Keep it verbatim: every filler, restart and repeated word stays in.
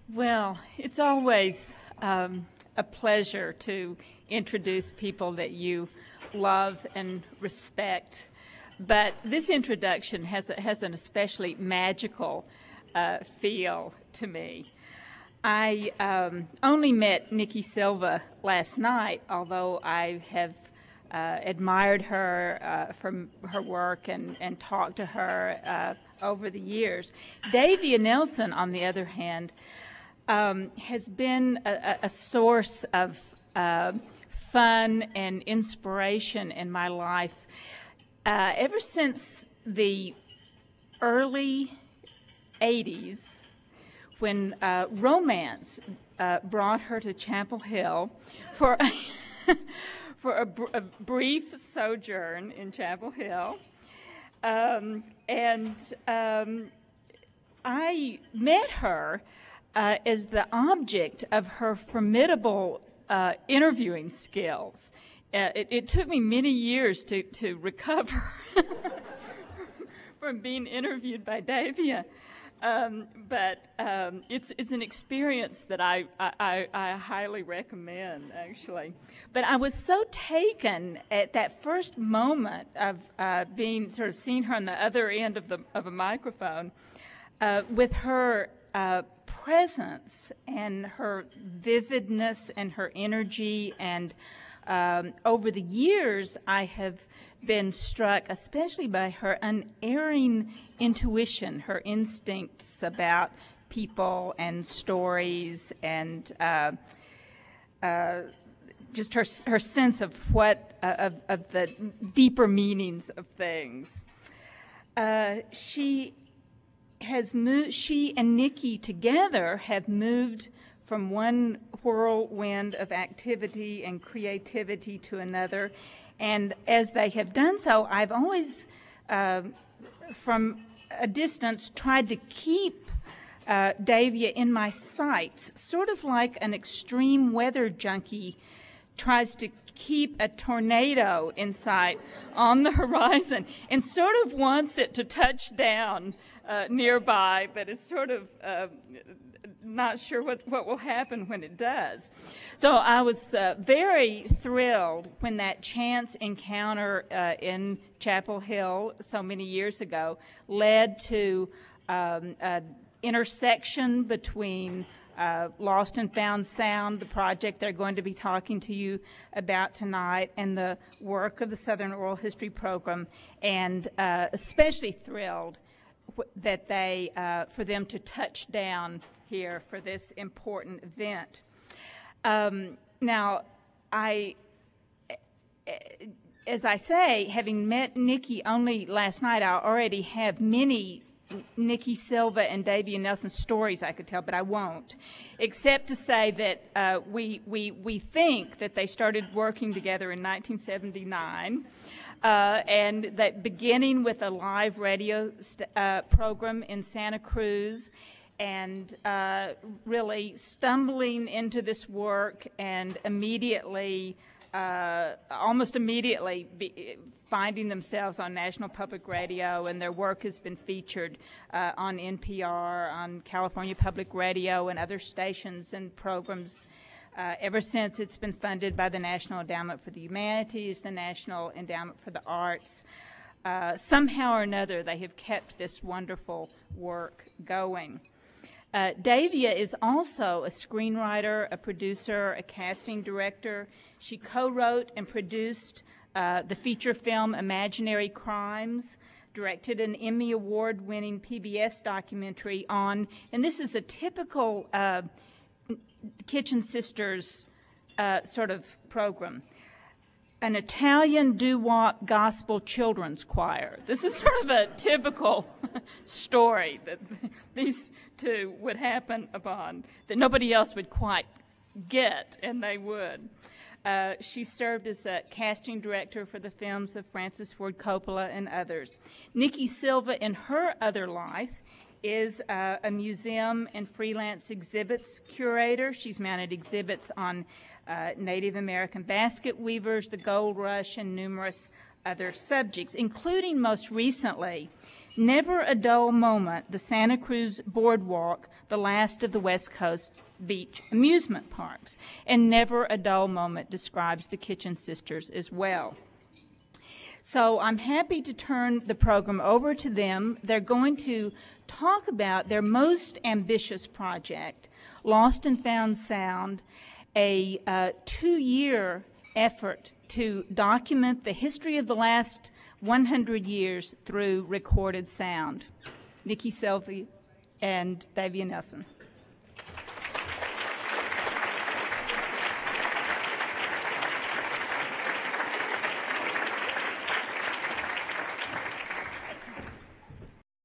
Well, it's always um, a pleasure to introduce people that you love and respect. But this introduction has, a, has an especially magical uh, feel to me. I um, only met Nikki Silva last night, although I have uh, admired her uh, from her work and, and talked to her uh, over the years. Davia Nelson, on the other hand, um, has been a, a source of uh, fun and inspiration in my life uh, ever since the early eighties, when uh, romance uh, brought her to Chapel Hill for for a, br a brief sojourn in Chapel Hill, um, and um, I met her uh, as the object of her formidable uh, interviewing skills. Uh, it, it took me many years to to recover from being interviewed by Davia. Um, but um, it's it's an experience that I, I, I highly recommend, actually. But I was so taken at that first moment of uh, being sort of seeing her on the other end of the of a microphone, uh, with her uh, presence and her vividness and her energy. And um, over the years, I have been struck especially by her unerring intuition, her instincts about people and stories, and uh, uh, just her her sense of what uh, of of the deeper meanings of things. Uh, she has moved. She and Nikki together have moved from one whirlwind of activity and creativity to another. And as they have done so, I've always, uh, from a distance, tried to keep uh, Davia in my sights, sort of like an extreme weather junkie tries to keep a tornado in sight on the horizon and sort of wants it to touch down uh, nearby, but is sort of uh, not sure what, what will happen when it does. So I was uh, very thrilled when that chance encounter uh, in Chapel Hill so many years ago led to um, an intersection between uh, Lost and Found Sound, the project they're going to be talking to you about tonight, and the work of the Southern Oral History Program, and uh, especially thrilled that they, uh, for them to touch down here for this important event. Um, now, I, as I say, having met Nikki only last night, I already have many Nikki Silva and Davia Nelson stories I could tell, but I won't, except to say that uh, we, we, we think that they started working together in nineteen seventy-nine. Uh, and that beginning with a live radio st uh, program in Santa Cruz, and uh, really stumbling into this work and immediately, uh, almost immediately be, finding themselves on National Public Radio, and their work has been featured uh, on N P R, on California Public Radio, and other stations and programs Uh, ever since it's been funded by the National Endowment for the Humanities, the National Endowment for the Arts. Uh, somehow or another, they have kept this wonderful work going. Uh, Davia is also a screenwriter, a producer, a casting director. She co-wrote and produced uh, the feature film Imaginary Crimes, directed an Emmy Award-winning P B S documentary on, and this is a typical uh, Kitchen Sisters uh, sort of program, an Italian doo-wop gospel children's choir. This is sort of a typical story that these two would happen upon, that nobody else would quite get, and they would. Uh, she served as a casting director for the films of Francis Ford Coppola and others. Nikki Silva, in her other life, is uh, a museum and freelance exhibits curator. She's mounted exhibits on uh, Native American basket weavers, the gold rush, and numerous other subjects, including most recently Never a dull moment, the Santa Cruz Boardwalk, the last of the West Coast beach amusement parks. And never a dull moment describes the Kitchen Sisters as well. So I'm happy to turn the program over to them. They're going to talk about their most ambitious project, Lost and Found Sound, a uh, two-year effort to document the history of the last one hundred years through recorded sound. Nikki Selvey and Davia Nelson.